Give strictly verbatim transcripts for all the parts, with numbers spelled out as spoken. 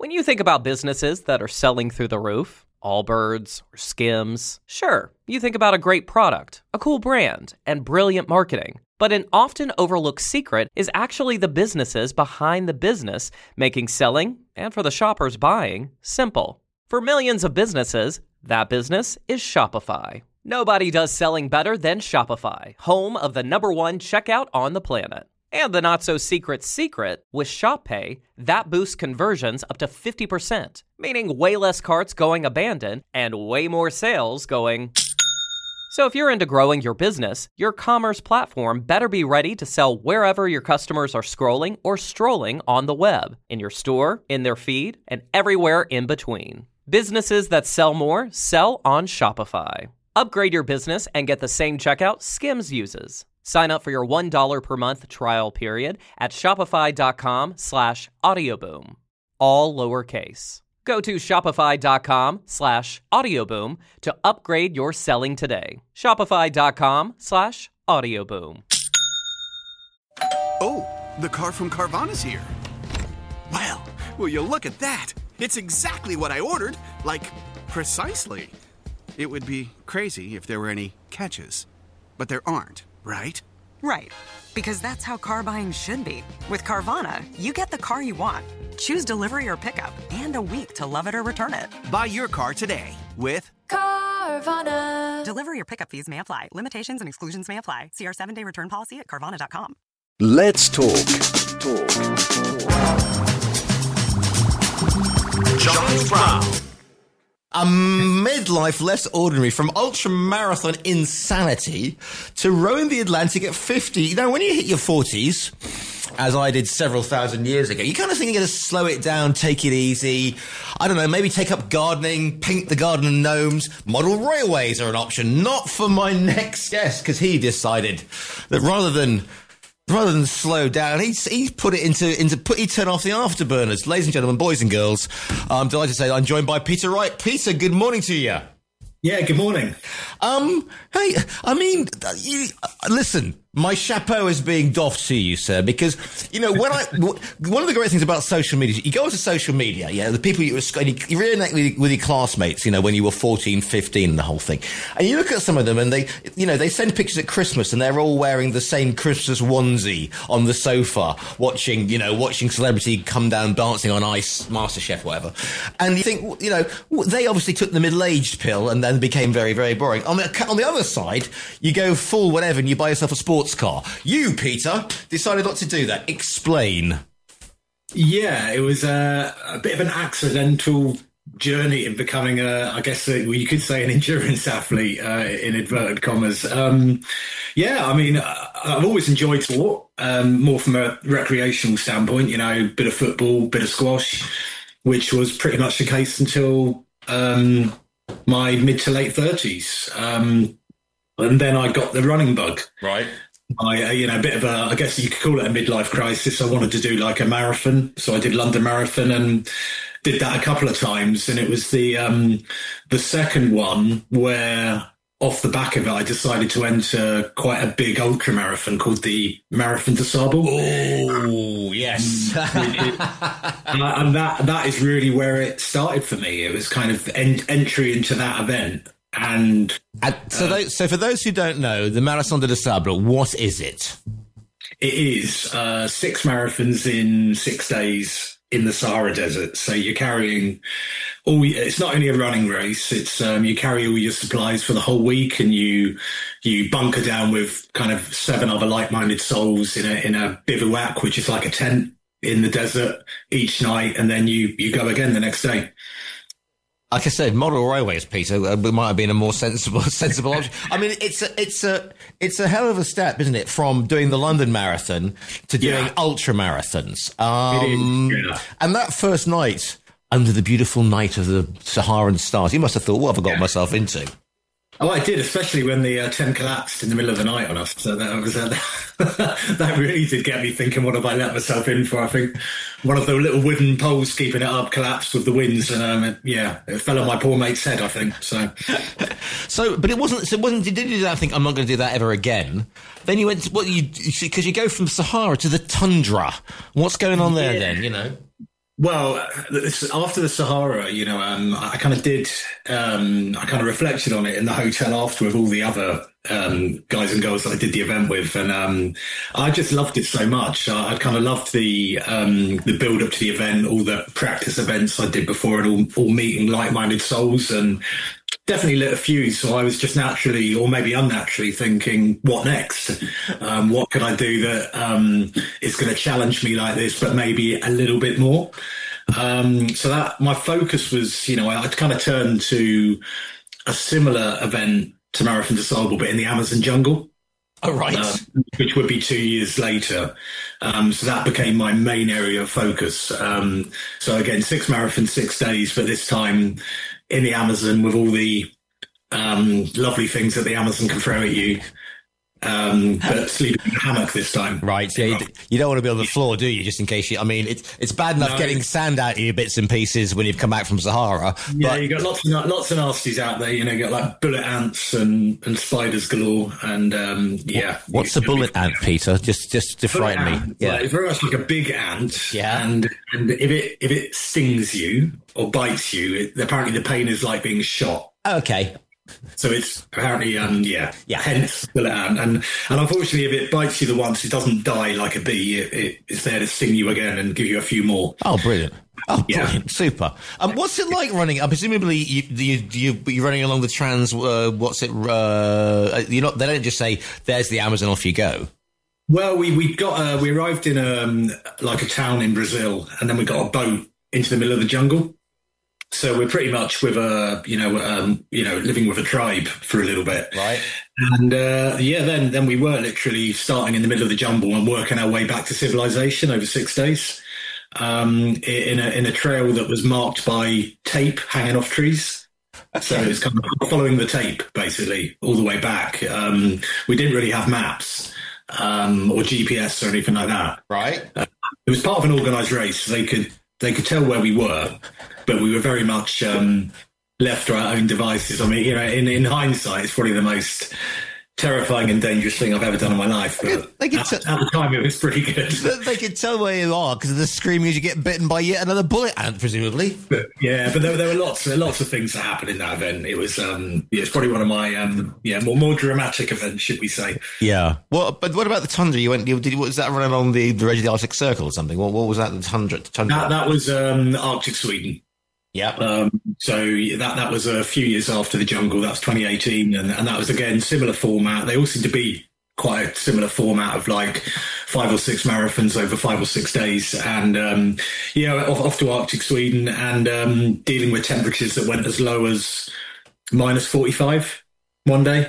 When you think about businesses that are selling through the roof, Allbirds or Skims, sure, you think about a great product, a cool brand, and brilliant marketing. But an often overlooked secret is actually the businesses behind the business, making selling, and for the shoppers buying, simple. For millions of businesses, that business is Shopify. Nobody does selling better than Shopify, home of the number one checkout on the planet. And the not-so-secret secret, with ShopPay, that boosts conversions up to fifty percent, meaning way less carts going abandoned and way more sales going... So if you're into growing your business, your commerce platform better be ready to sell wherever your customers are scrolling or strolling on the web, in your store, in their feed, and everywhere in between. Businesses that sell more sell on Shopify. Upgrade your business and get the same checkout Skims uses. Sign up for your one dollar per month trial period at shopify.com slash audioboom. All lowercase. Go to shopify.com slash audioboom to upgrade your selling today. Shopify.com slash audioboom. Oh, the car from Carvana's here. Wow, will you look at that? It's exactly what I ordered. Like, precisely. It would be crazy if there were any catches. But there aren't. Right? Right. Because that's how car buying should be. With Carvana, you get the car you want. Choose delivery or pickup and a week to love it or return it. Buy your car today with Carvana. Delivery or pickup fees may apply. Limitations and exclusions may apply. See our seven-day return policy at Carvana dot com. Let's talk. Talk. John Brown. A midlife less ordinary, from ultra-marathon insanity to rowing the Atlantic at fifty. You know, when you hit your forties, as I did several thousand years ago, you kind of think you're going to slow it down, take it easy. I don't know, maybe take up gardening, paint the garden and gnomes. Model railways are an option. Not for my next guest, because he decided that rather than... Rather than slow down, he's he's put it into into put he turn off the afterburners. Ladies and gentlemen, boys and girls, I'm delighted to say I'm joined by Peter Wright. Peter, good morning to you. Yeah, good morning. Um, hey, I mean, you, listen, my chapeau is being doffed to you, sir, because, you know, when I, one of the great things about social media, you go onto social media, yeah, the people you were, you reenact with, with your classmates, you know, when you were fourteen, fifteen and the whole thing. And you look at some of them and they, you know, they send pictures at Christmas and they're all wearing the same Christmas onesie on the sofa, watching, you know, watching celebrity come down dancing on ice, MasterChef, whatever. And you think, you know, they obviously took the middle-aged pill and then became very, very boring. On the, on the other side, you go full whatever and you buy yourself a sports car. You, Peter, decided not to do that. Explain. Yeah, it was a, a bit of an accidental journey in becoming a, I guess a, well, you could say an endurance athlete, uh, in inverted commas. Um, yeah, I mean, I've always enjoyed sport, um, more from a recreational standpoint, you know, bit of football, bit of squash, which was pretty much the case until um, my mid to late thirties. Um, and then I got the running bug. Right. I, you know, a bit of a, I guess you could call it a midlife crisis. I wanted to do like a marathon. So I did London Marathon and did that a couple of times. And it was the, um, the second one where off the back of it, I decided to enter quite a big ultra marathon called the Marathon des Sables. Oh, yes. and that, that is really where it started for me. It was kind of en- entry into that event. And uh, so, those, so for those who don't know, the Marathon des Sables, what is it? It is uh, six marathons in six days in the Sahara Desert. So you're carrying all. It's not only a running race; it's um, you carry all your supplies for the whole week, and you you bunker down with kind of seven other like-minded souls in a in a bivouac, which is like a tent in the desert each night, and then you you go again the next day. Like I said, model railways, Peter, uh, might have been a more sensible, sensible option. I mean, it's a, it's a, it's a hell of a step, isn't it, from doing the London Marathon to doing yeah. ultra marathons. Um, it is, yeah. And that first night, under the beautiful night of the Saharan stars, you must have thought, what have I got yeah. myself into? Oh, I did, especially when the uh, tent collapsed in the middle of the night on us. So that was uh, that really did get me thinking, what have I let myself in for? I think one of the little wooden poles keeping it up collapsed with the winds, and um, it, yeah, it fell on my poor mate's head, I think. So, so, but it wasn't. So, it wasn't. Did you do that? Think I'm not going to do that ever again? Then you went. To, what you because you go from Sahara to the tundra. What's going on there? Yeah. Then you know. Well, this, after the Sahara, you know, um, I kind of did, um, I kind of reflected on it in the hotel after with all the other um, guys and girls that I did the event with. And um, I just loved it so much. I, I kind of loved the um, the build up to the event, all the practice events I did before it, all, all meeting like-minded souls, and definitely lit a fuse. So I was just naturally, or maybe unnaturally, thinking, what next? Um, what could I do that um, is going to challenge me like this, but maybe a little bit more? Um, so that my focus was, you know, I, I'd kind of turned to a similar event to Marathon des Sables, but in the Amazon jungle. Oh, right. Uh, which would be two years later. Um, so that became my main area of focus. Um, so again, six marathons, six days, but this time in the Amazon with all the um, lovely things that the Amazon can throw at you. Um, but sleeping in a hammock this time. Right, yeah, you, you don't want to be on the floor, do you? Just in case you, I mean, it's it's bad enough no. getting sand out of your bits and pieces when you've come back from Sahara. Yeah, but... you got lots of lots of nasties out there. You know, you got like bullet ants and, and spiders galore. And um, yeah, what's a bullet ant, Peter? Just just to frighten ant, me. Yeah, like, it's very much like a big ant. Yeah, and and if it if it stings you or bites you, it, apparently the pain is like being shot. Okay. So it's apparently, um, yeah, yeah. hence bullet ant. And, and unfortunately, if it bites you the once, it doesn't die like a bee. It, it, it's there to sting you again and give you a few more. Oh, brilliant. Oh, yeah. Brilliant. Super. Um, what's it like running? Uh, presumably, you, you, you, you're running along the trans, uh, what's it, uh, you're not, they don't just say, there's the Amazon, off you go. Well, we, we got, uh, we arrived in, um, like a town in Brazil, and then we got a boat into the middle of the jungle. So we're pretty much with a, you know, um, you know, living with a tribe for a little bit. Right. And, uh, yeah, then, then we were literally starting in the middle of the jungle and working our way back to civilization over six days, um, in a, in a trail that was marked by tape hanging off trees. Okay. So it's kind of following the tape, basically, all the way back. Um, we didn't really have maps, um, or G P S or anything like that. Right. Uh, it was part of an organized race. So they could, they could tell where we were. But we were very much um, left to our own devices. I mean, you know, in, in hindsight, it's probably the most terrifying and dangerous thing I've ever done in my life. But they could at, t- at the time, it was pretty good. They could tell where you are because of the screaming as you get bitten by yet another bullet ant, presumably. But, yeah, but there, there were lots, lots of things that happened in that event. It was, um, yeah, it's probably one of my, um, yeah, more more dramatic events, should we say? Yeah. Well, but what about the tundra? You went, you, did, was that running along the, the edge of the Arctic Circle or something? What, what was that? The tundra? The tundra? That, that was um, Arctic Sweden. Yeah. Um, so that that was a few years after the jungle. That's twenty eighteen, and, and that was again similar format. They all seem to be quite a similar format of like five or six marathons over five or six days, and um, yeah, off, off to Arctic Sweden and um, dealing with temperatures that went as low as minus forty-five one day,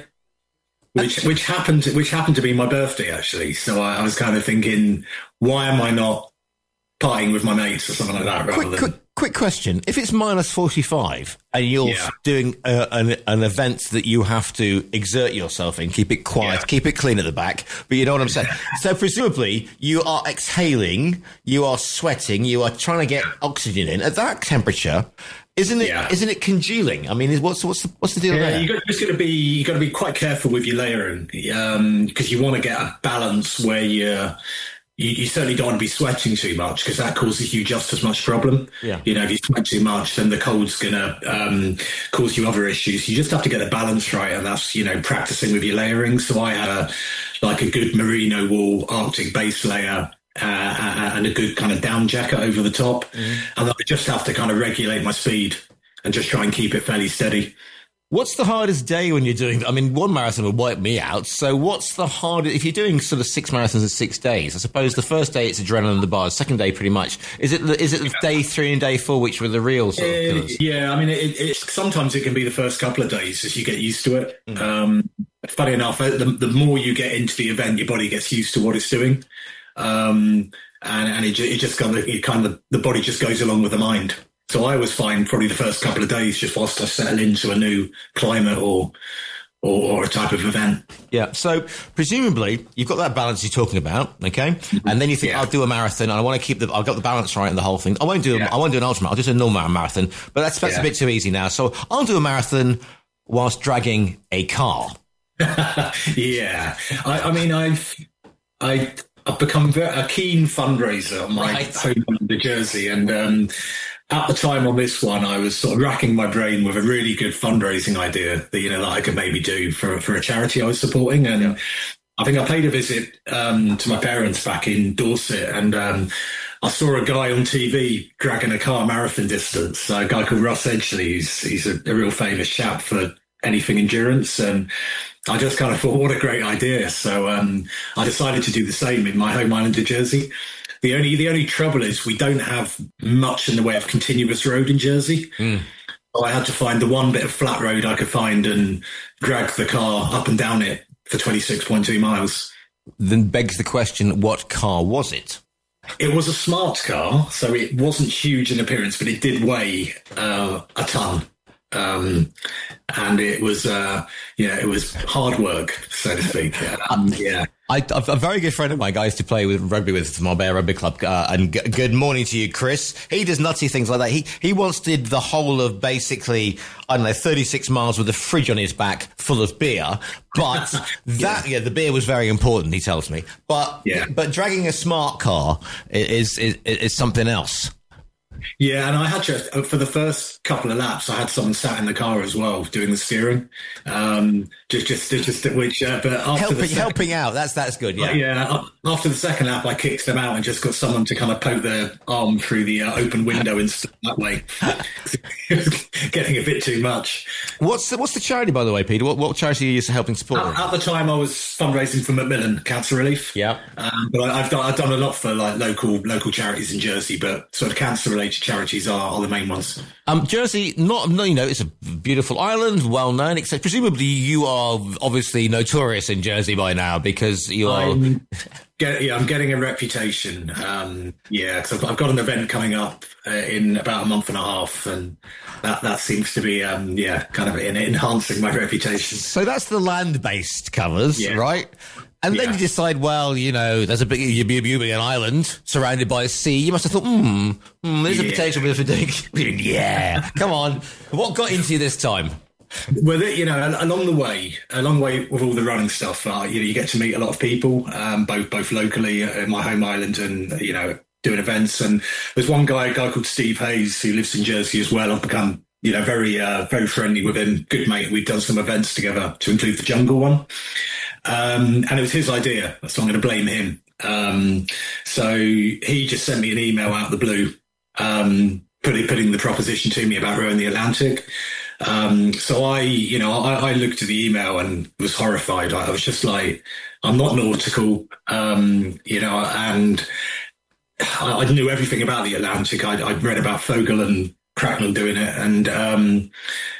which which happened which happened to be my birthday actually. So I, I was kind of thinking, why am I not partying with my mates or something like that? Rather quick, than quick, quick question: if it's minus forty-five and you're yeah. doing a, an, an event that you have to exert yourself in, keep it quiet, yeah. keep it clean at the back, but you know what I'm saying. So presumably you are exhaling, you are sweating, you are trying to get oxygen in at that temperature. Isn't it? Yeah. Isn't it congealing? I mean, what's what's the what's the deal yeah, there? You just got to be you got to be quite careful with your layering because um, you want to get a balance where you're. You, you certainly don't want to be sweating too much because that causes you just as much problem. Yeah. You know, if you sweat too much, then the cold's going to um, cause you other issues. You just have to get the balance right, and that's, you know, practicing with your layering. So I had a, like a good merino wool Arctic base layer uh, and a good kind of down jacket over the top. Mm. And I just have to kind of regulate my speed and just try and keep it fairly steady. What's the hardest day when you're doing, I mean, one marathon would wipe me out. So what's the hardest, if you're doing sort of six marathons in six days, I suppose the first day it's adrenaline in the bars, second day pretty much. Is it the, is it the day three and day four, which were the real sort of killers? Uh, yeah, I mean, it, it's sometimes it can be the first couple of days as you get used to it. Mm. Um, funny enough, the, the more you get into the event, your body gets used to what it's doing. Um, and, and it, it just kind of, it kind of, the body just goes along with the mind. So I was fine probably the first couple of days just whilst I settle into a new climate or, or or a type of event. Yeah. So presumably you've got that balance you're talking about, okay? Mm-hmm. And then you think, yeah. I'll do a marathon and I want to keep the, I've got the balance right in the whole thing. I won't do, yeah. I won't do an ultramarathon. I'll just do a normal marathon, but that's, that's yeah. a bit too easy now. So I'll do a marathon whilst dragging a car. yeah. I, I mean, I've, I, I've become a keen fundraiser on my Right. home island of Jersey, and um, at the time on this one, I was sort of racking my brain with a really good fundraising idea that you know that I could maybe do for for a charity I was supporting, and yeah. I think I paid a visit um, to my parents back in Dorset, and um, I saw a guy on T V dragging a car marathon distance. A guy called Russ Edgley. He's he's a, a real famous chap for anything endurance, and I just kind of thought, what a great idea. So um, I decided to do the same in my home island of Jersey. The only the only trouble is we don't have much in the way of continuous road in Jersey. Mm. So I had to find the one bit of flat road I could find and drag the car up and down it for twenty-six point two miles. Then begs the question, what car was it? It was a smart car, so it wasn't huge in appearance, but it did weigh uh, a ton. Um, and it was, uh, yeah, it was hard work, so to speak. Um, yeah. I, a very good friend of mine, I used to play with rugby with Marbella Rugby Club, uh, and g- good morning to you, Chris. He does nutty things like that. He he once did the whole of basically, I don't know, thirty-six miles with a fridge on his back full of beer. But that, yeah. yeah, the beer was very important, he tells me. But yeah. but dragging a smart car is is, is something else. Yeah, and I had to, for the first couple of laps, I had someone sat in the car as well doing the steering. Um, just, just, just, which, uh, but after helping, the second, helping out. That's that's good. Yeah, yeah. After the second lap, I kicked them out and just got someone to kind of poke their arm through the uh, open window and stuff that way. It was getting a bit too much. What's the, what's the charity, by the way, Peter? What, what charity are you helping support? At, at the time, I was fundraising for Macmillan Cancer Relief. Yeah, um, but I, I've done I've done a lot for like local local charities in Jersey, but sort of cancer related charities are, are the main ones. Um, Jersey, not you know, it's a beautiful island, well known. Except presumably you are obviously notorious in Jersey by now because you are. I'm, get, yeah, I'm getting a reputation. Um, yeah, because I've, I've got an event coming up uh, in about a month and a half, and that that seems to be um, yeah, kind of in, enhancing my reputation. So that's the land-based covers, yeah. right? And then yeah. you decide, well, you know, there's a big, you'll be, you'll be an island surrounded by a sea. You must have thought, hmm, hmm there's yeah. a potential bit of a dig. yeah, come on. What got into you this time? Well, you know, along the way, along the way with all the running stuff, uh, you know, you get to meet a lot of people, um, both both locally in my home island and, you know, doing events. And there's one guy, a guy called Steve Hayes, who lives in Jersey as well. I've become, you know, very, uh, very friendly with him. Good mate. We've done some events together to include the jungle one. Um, and it was his idea, so I'm going to blame him. Um, so he just sent me an email out of the blue, um, putting, putting the proposition to me about rowing the Atlantic. Um, so I, you know, I, I looked at the email and was horrified. I, I was just like, I'm not nautical, um, you know, and I, I knew everything about the Atlantic. I'd, I'd read about Fogel and Cracknell doing it. And, um,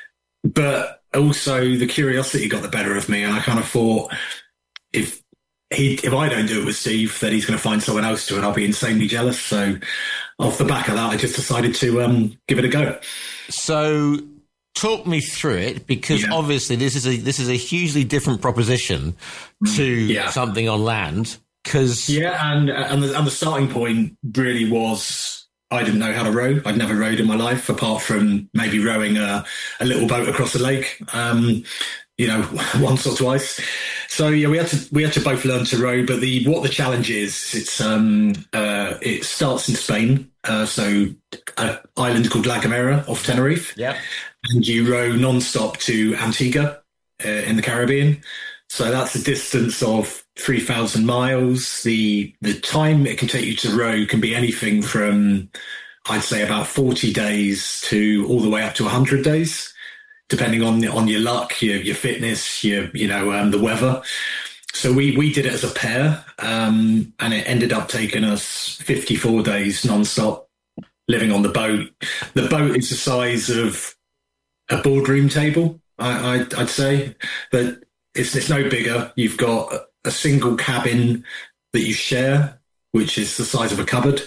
but, also, the curiosity got the better of me, and I kind of thought, if he, if I don't do it with Steve, then he's going to find someone else to, and I'll be insanely jealous. So, off the back of that, I just decided to um, give it a go. So, talk me through it, because yeah. obviously this is a this is a hugely different proposition to yeah. something on land. Because yeah, and and the, and the starting point really was, I didn't know how to row. I'd never rowed in my life, apart from maybe rowing a, a little boat across a lake, um, you know, once or twice. So yeah, we had to we had to both learn to row. But the what the challenge is, it's um, uh, it starts in Spain, uh, so an island called La Gomera off Tenerife. Yeah, and you row non-stop to Antigua uh, in the Caribbean. So that's a distance of three thousand miles. The the time it can take you to row can be anything from, I'd say, about forty days to all the way up to one hundred days, depending on on your luck, your your fitness, your you know um, the weather. So we we did it as a pair, um, and it ended up taking us fifty-four days non-stop, living on the boat. The boat is the size of a boardroom table, I, I I'd say, but It's, it's no bigger. You've got a single cabin that you share, which is the size of a cupboard.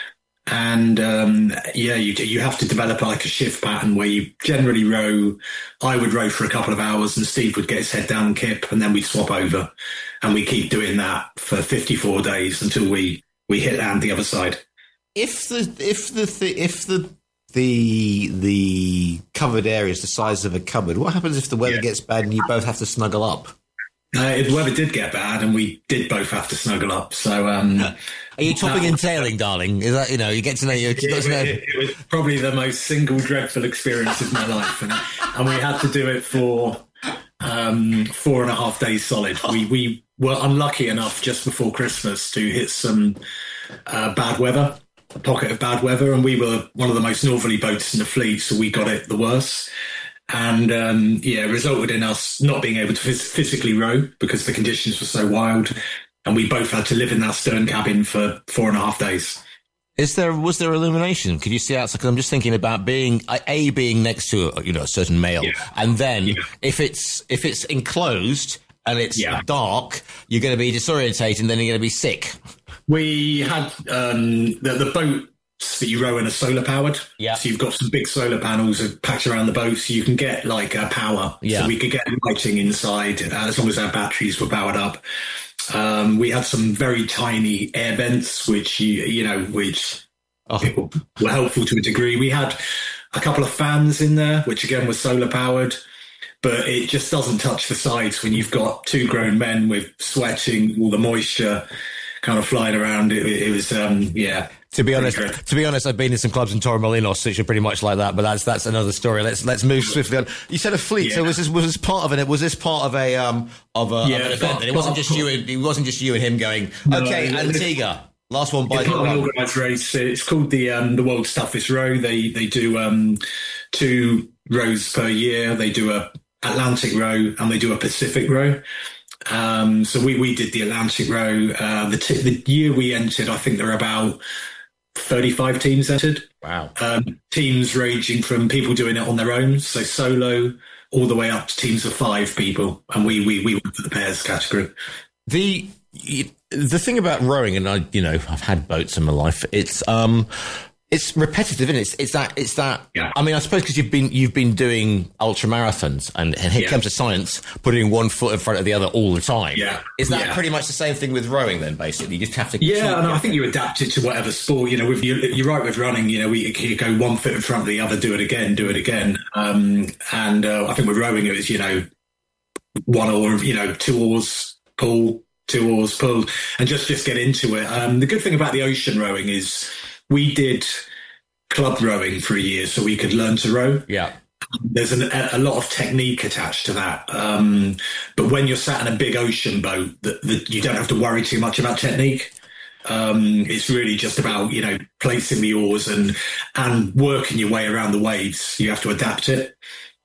And, um, yeah, you you have to develop like a shift pattern where you generally row. I would row for a couple of hours and Steve would get his head down and kip, and then we'd swap over. And we keep doing that for fifty-four days until we, we hit land the other side. If the, if the, if the, the the covered area is the size of a cupboard, what happens if the weather yeah. gets bad and you both have to snuggle up? Uh, the weather did get bad, and we did both have to snuggle up. So, um, are you topping and tailing, darling? Is that, you know, you get to know you? It, it, it was probably the most single dreadful experience of my life, and, and we had to do it for um, four and a half days solid. We we were unlucky enough just before Christmas to hit some uh, bad weather, a pocket of bad weather, and we were one of the most northerly boats in the fleet, so we got it the worst. And, um, yeah, it resulted in us not being able to phys- physically row because the conditions were so wild. And we both had to live in that stern cabin for four and a half days. Is there, was there illumination? Could you see outside? Because I'm just thinking about being, A, being next to a, you know, a certain male. Yeah. And then yeah. if it's, if it's enclosed and it's yeah. dark, you're going to be disorientated and then you're going to be sick. We had, um, the, the boat that you row in are solar powered. Yeah. So you've got some big solar panels packed around the boat, so you can get like uh, power. Yeah. So we could get lighting inside uh, as long as our batteries were powered up. Um, we had some very tiny air vents, which you you know, which oh. were helpful to a degree. We had a couple of fans in there, which again was solar powered, but it just doesn't touch the sides when you've got two grown men with sweating, all the moisture kind of flying around. It, it was, um, yeah. To be honest, to be honest, I've been in some clubs in Torremolinos which are pretty much like that, but that's that's another story. Let's let's move swiftly on. You said a fleet, yeah. so was this was this part of it? Was this part of a um of a yeah, of an event? It wasn't just you. And, it wasn't just you and him going. Okay, no, Antigua, last one by the an organised race. It's called the um the World's Toughest Row. They they do um two rows per year. They do a Atlantic row and they do a Pacific row. Um, so we we did the Atlantic row. Uh, the t- the year we entered, I think there were about thirty-five teams entered. Wow. Um, teams ranging from people doing it on their own, so solo, all the way up to teams of five people. And we we we went for the pairs category. The the thing about rowing, and I, you know, I've had boats in my life. It's um, it's repetitive, isn't it? It's, it's that. It's that. Yeah. I mean, I suppose because you've been you've been doing ultra marathons, and, and here yeah. comes the science, putting one foot in front of the other all the time. Yeah. Is that yeah. pretty much the same thing with rowing? Then basically, you just have to. Yeah, and I think you adapt it to whatever sport. You know, with you, you're right with running. You know, we you go one foot in front of the other, do it again, do it again. Um, and uh, I think with rowing, it was you know one oar, you know, two oars, pull, two oars, pull, and just just get into it. Um, the good thing about the ocean rowing is we did club rowing for a year so we could learn to row. Yeah. There's an, a lot of technique attached to that. Um, but when you're sat in a big ocean boat, that you don't have to worry too much about technique. Um, it's really just about, you know, placing the oars and, and working your way around the waves. You have to adapt it.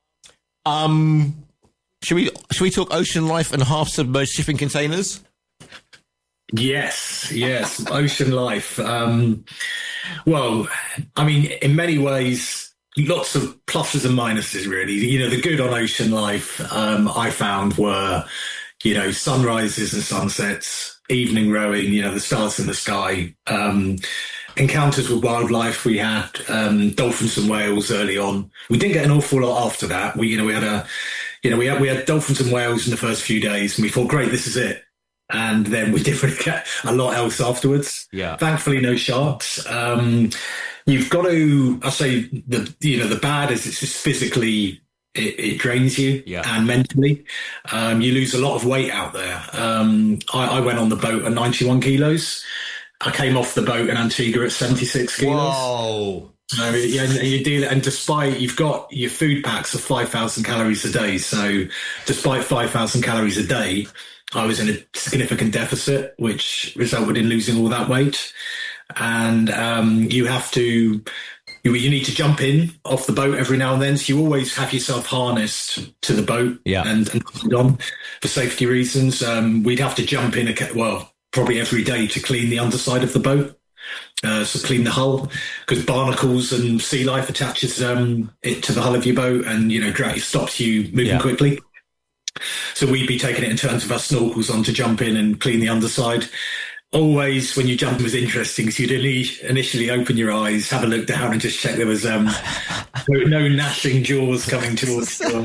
Um, should we, should we talk ocean life and half submerged shipping containers? Yes, yes, ocean life. Um, well, I mean, in many ways, lots of pluses and minuses, really. You know, the good on ocean life, um, I found were, you know, sunrises and sunsets, evening rowing, you know, the stars in the sky, um, encounters with wildlife. We had um, dolphins and whales early on. We didn't get an awful lot after that. We, you know, we had a, you know, we had we had dolphins and whales in the first few days, and we thought, great, this is it. And then we didn't really get a lot else afterwards. Yeah. Thankfully, no sharks. Um, you've got to, I say, the you know, the bad is it's just physically, it, it drains you yeah. and mentally. Um, you lose a lot of weight out there. Um, I, I went on the boat at ninety-one kilos. I came off the boat in Antigua at seventy-six kilos. Whoa. So, yeah, and you do that, and despite you've got your food packs of five thousand calories a day. So despite five thousand calories a day, I was in a significant deficit, which resulted in losing all that weight. And um, you have to, you, you need to jump in off the boat every now and then. So you always have yourself harnessed to the boat yeah. and, and on for safety reasons. Um, we'd have to jump in, a, well, probably every day to clean the underside of the boat. Uh, so clean the hull, because barnacles and sea life attaches um, it to the hull of your boat, and, you know, it stops you moving yeah. quickly. So we'd be taking it in terms of our snorkels on to jump in and clean the underside. Always, when you jump, was interesting because you'd initially open your eyes, have a look down, and just check there was um, no, no gnashing jaws coming towards you.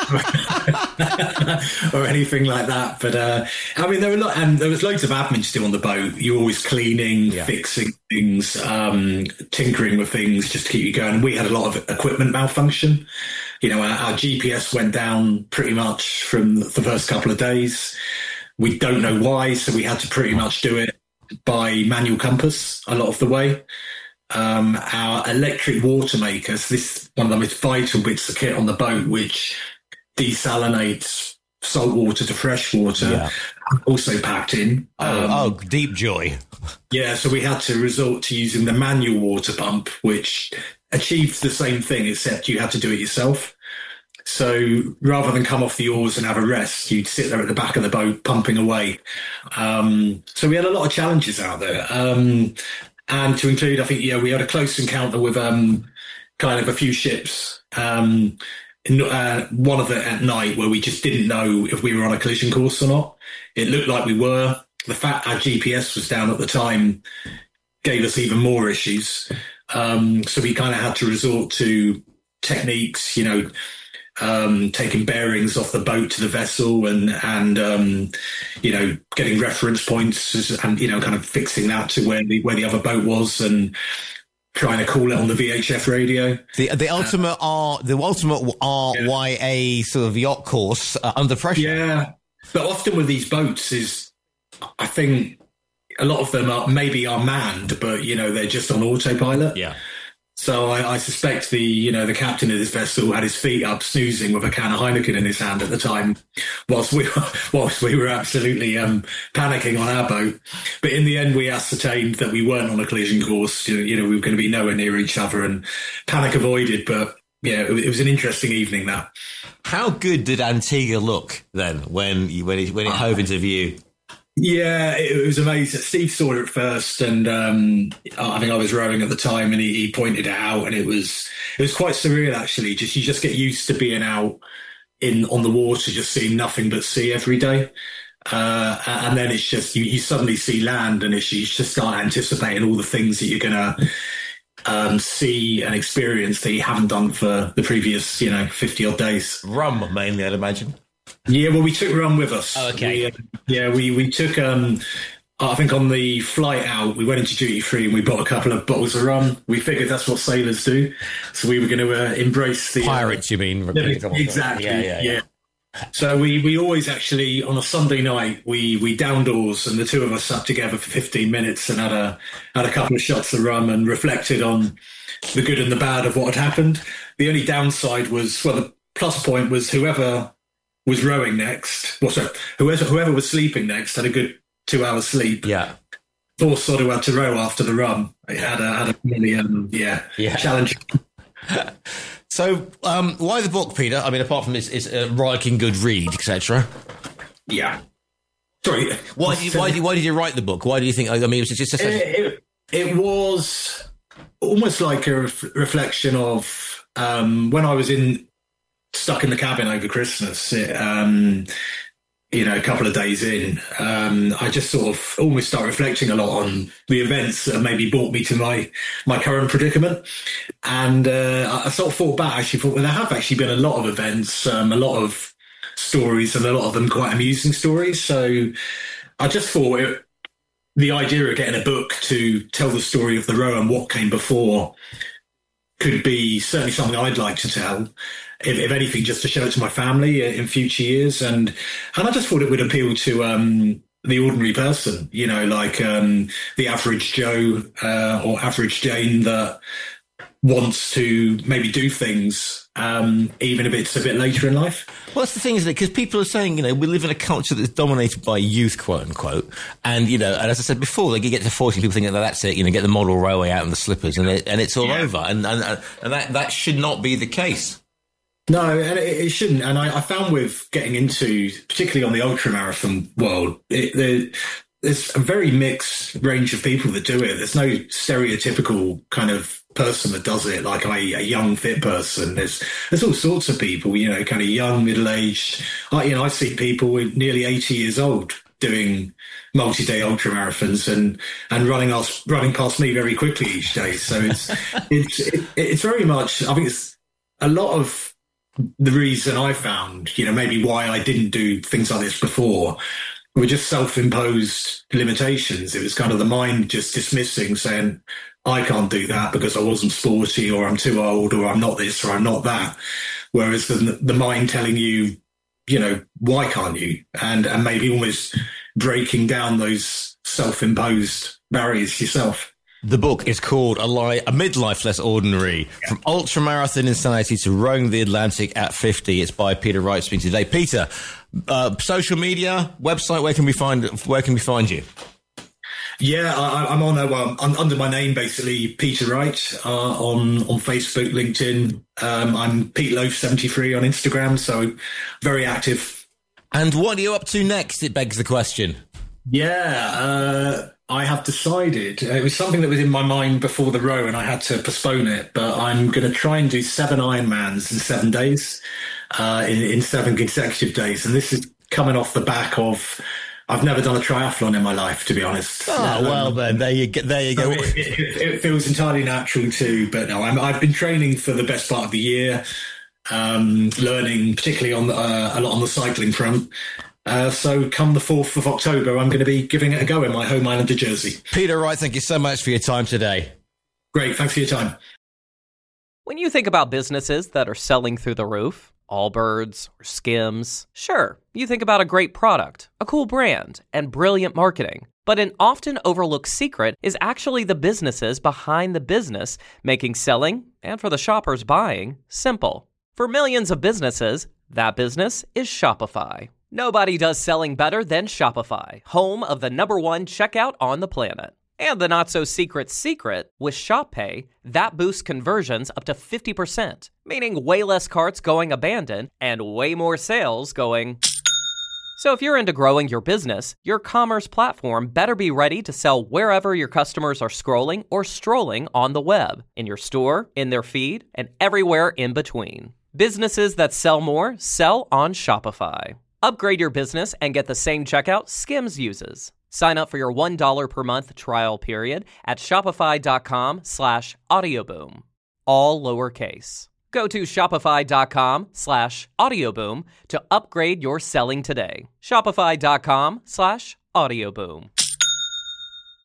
or anything like that. But uh, I mean, there were a lot, and there was loads of admin to do on the boat. You're always cleaning, yeah. fixing things, um, tinkering with things just to keep you going. And we had a lot of equipment malfunction. You know, our, our G P S went down pretty much from the first couple of days. We don't know why, so we had to pretty much do it by manual compass a lot of the way. Um, our electric water makers, this is one of the most vital bits of kit on the boat, which desalinates salt water to fresh water, yeah. also packed in. Oh, um, oh, deep joy. Yeah, so we had to resort to using the manual water pump, which achieved the same thing, except you had to do it yourself. So rather than come off the oars and have a rest, you'd sit there at the back of the boat pumping away. Um, so we had a lot of challenges out there. Um, and to include, I think, yeah, we had a close encounter with um, kind of a few ships. Um, uh, one of it at night where we just didn't know if we were on a collision course or not. It looked like we were. The fact our G P S was down at the time gave us even more issues. Um, so we kind of had to resort to techniques, you know, Um, taking bearings off the boat to the vessel and, and um, you know, getting reference points and, you know, kind of fixing that to where the, where the other boat was and trying to call it on the V H F radio. The the ultimate uh, R the ultimate R Y A sort of yacht course uh, under pressure. Yeah, but often with these boats is, I think a lot of them are maybe are manned, but you know they're just on autopilot. Yeah. So I, I suspect the, you know, the captain of this vessel had his feet up snoozing with a can of Heineken in his hand at the time, whilst we were, whilst we were absolutely um, panicking on our boat. But in the end, we ascertained that we weren't on a collision course. You know, you know we were going to be nowhere near each other and panic avoided. But yeah, it, it was an interesting evening. That. How good did Antigua look then when you, when it when it hove into view? Yeah, it was amazing. Steve saw it first, and um, I think I was rowing at the time, and he, he pointed it out, and it was it was quite surreal actually. Just you just get used to being out in on the water, just seeing nothing but sea every day, uh, and then it's just you, you suddenly see land, and it's, you just start anticipating all the things that you're gonna um, see and experience that you haven't done for the previous, you know, fifty odd days. Rum mainly, I'd imagine. Yeah, well, we took rum with us. Oh, okay. We, uh, yeah, we, we took, um, I think on the flight out, we went into duty free and we bought a couple of bottles of rum. We figured that's what sailors do. So we were going to uh, embrace the... Pirates, uh, you mean? Exactly, yeah, yeah, yeah. yeah. So we, we always actually, on a Sunday night, we, we downed doors and the two of us sat together for fifteen minutes and had a, had a couple of shots of rum and reflected on the good and the bad of what had happened. The only downside was, well, the plus point was whoever... was rowing next. Well, sorry, whoever whoever was sleeping next had a good two hours sleep. Yeah. Poor sort of had to row after the rum. It had a had a really um yeah, yeah. challenge. So um, why the book, Peter? I mean, apart from it's, it's a rollicking good read, et cetera. Yeah. Sorry. Why did you, why did why did you write the book? Why do you think? I mean, it was just a it, it, it was almost like a ref- reflection of um, when I was in. Stuck in the cabin over Christmas, it, um, you know, a couple of days in, um, I just sort of almost start reflecting a lot on the events that maybe brought me to my my current predicament. And uh, I sort of thought back, actually thought, well, there have actually been a lot of events, um, a lot of stories, and a lot of them quite amusing stories. So I just thought it, the idea of getting a book to tell the story of the row and what came before could be certainly something I'd like to tell. If, if anything, just to show it to my family in future years. And and I just thought it would appeal to um, the ordinary person, you know, like um, the average Joe uh, or average Jane that wants to maybe do things, um, even if it's a bit later in life. Well, that's the thing, isn't it? Because people are saying, you know, we live in a culture that's dominated by youth, quote unquote. And, you know, and as I said before, they get to forty, people think, oh, that's it, you know, get the model railway out and the slippers and it, and it's all yeah. over. And, and, and that, that should not be the case. No, and it, it shouldn't. And I, I found with getting into, particularly on the ultramarathon world, it, there, there's a very mixed range of people that do it. There's no stereotypical kind of person that does it, like a, a young, fit person. There's there's all sorts of people, you know, kind of young, middle-aged. I, you know, I see people with nearly eighty years old doing multi-day ultramarathons and and running us running past me very quickly each day. So it's it's it, it's very much. I think it's a lot of the reason I found, you know, maybe why I didn't do things like this before were just self-imposed limitations. It was kind of the mind just dismissing, saying, I can't do that because I wasn't sporty, or I'm too old, or I'm not this, or I'm not that. Whereas the, the mind telling you, you know, why can't you? And, and maybe almost breaking down those self-imposed barriers yourself. The book is called A, Li- a Midlife Less Ordinary. Yeah. From ultramarathon insanity to rowing the Atlantic at fifty. It's by Peter Wright speaking today. Peter, uh, social media, website, where can we find where can we find you? Yeah, I, I'm on uh, well, I'm under my name, basically, Peter Wright, uh, on, on Facebook, LinkedIn. Um, I'm Pete Loaf seventy-three on Instagram, so very active. And what are you up to next? It begs the question. Yeah, uh, I have decided. It was something that was in my mind before the row, and I had to postpone it. But I'm going to try and do seven Ironmans in seven days, uh, in, in seven consecutive days. And this is coming off the back of, I've never done a triathlon in my life, to be honest. Oh, um, well, then, there you go. There you go. So it, it, it feels entirely natural too. But no, I'm, I've been training for the best part of the year, um, learning particularly on uh, a lot on the cycling front. Uh, so come the fourth of October, I'm going to be giving it a go in my home island of Jersey. Peter Wright, thank you so much for your time today. Great, thanks for your time. When you think about businesses that are selling through the roof, Allbirds or Skims, sure, you think about a great product, a cool brand, and brilliant marketing. But an often overlooked secret is actually the businesses behind the business, making selling, and for the shoppers buying, simple. For millions of businesses, that business is Shopify. Nobody does selling better than Shopify, home of the number one checkout on the planet. And the not-so-secret secret, with Shop Pay, that boosts conversions up to fifty percent, meaning way less carts going abandoned and way more sales going... So if you're into growing your business, your commerce platform better be ready to sell wherever your customers are scrolling or strolling on the web, in your store, in their feed, and everywhere in between. Businesses that sell more sell on Shopify. Upgrade your business and get the same checkout Skims uses. Sign up for your one dollar per month trial period at shopify.com slash audioboom. All lowercase. Go to shopify.com slash audioboom to upgrade your selling today. Shopify.com slash audioboom.